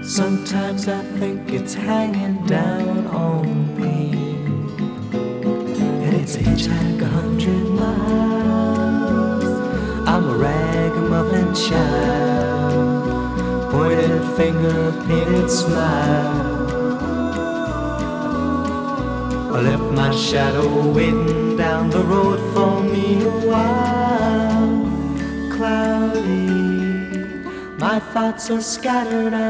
Sometimes I think it's hanging down on me, and it's a hitchhike 100 miles. I'm a ragamuffin child, pointed finger, painted smile. I left my shadow waiting down the road for me a while. Cloudy, my thoughts are scattered.